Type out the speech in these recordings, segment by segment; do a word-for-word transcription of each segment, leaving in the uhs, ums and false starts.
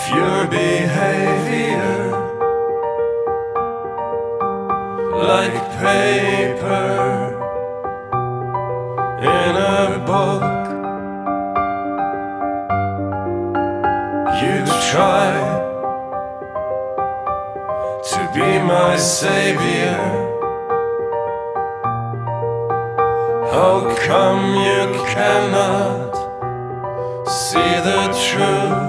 your behavior like paper in a book. You try to be my savior. How come you cannot see the truth?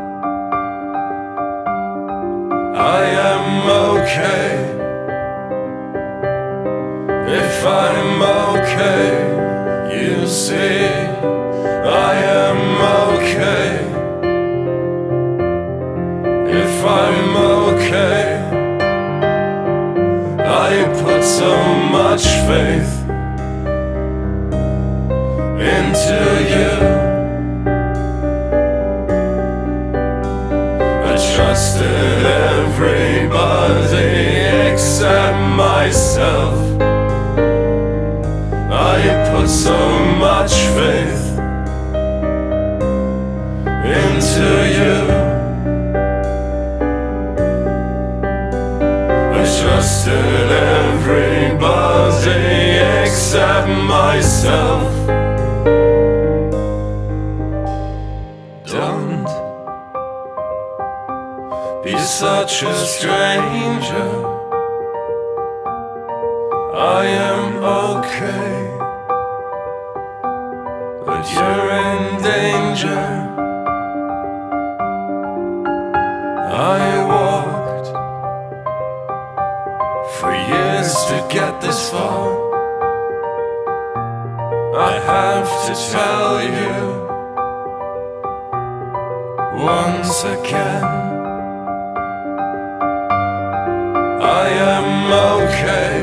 I am okay if I'm okay, you see. I am okay if I'm okay. I put so much faith into you. I trusted everybody except myself. I put so much faith into you. I trusted everybody except myself. Don't be such a stranger. I am okay, but you're in danger. I walked for years to get this far. I have to tell you once again, I am okay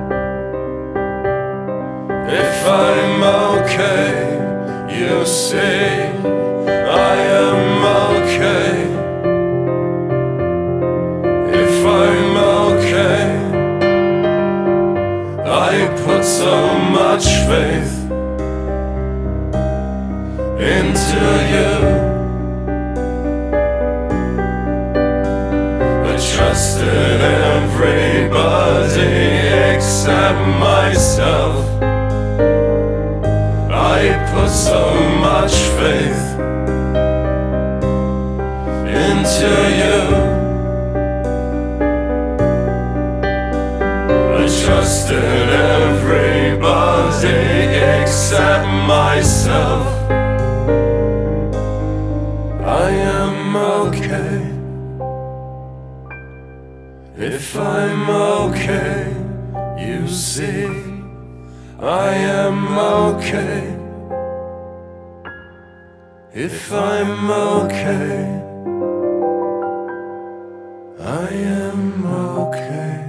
if I'm okay, you see. I am okay if I'm okay. I put so much faith into you. I trusted everybody except myself. I put so much faith into you. I trusted everybody except myself. I am okay if I'm okay, you see. I am okay if I'm okay. I am okay.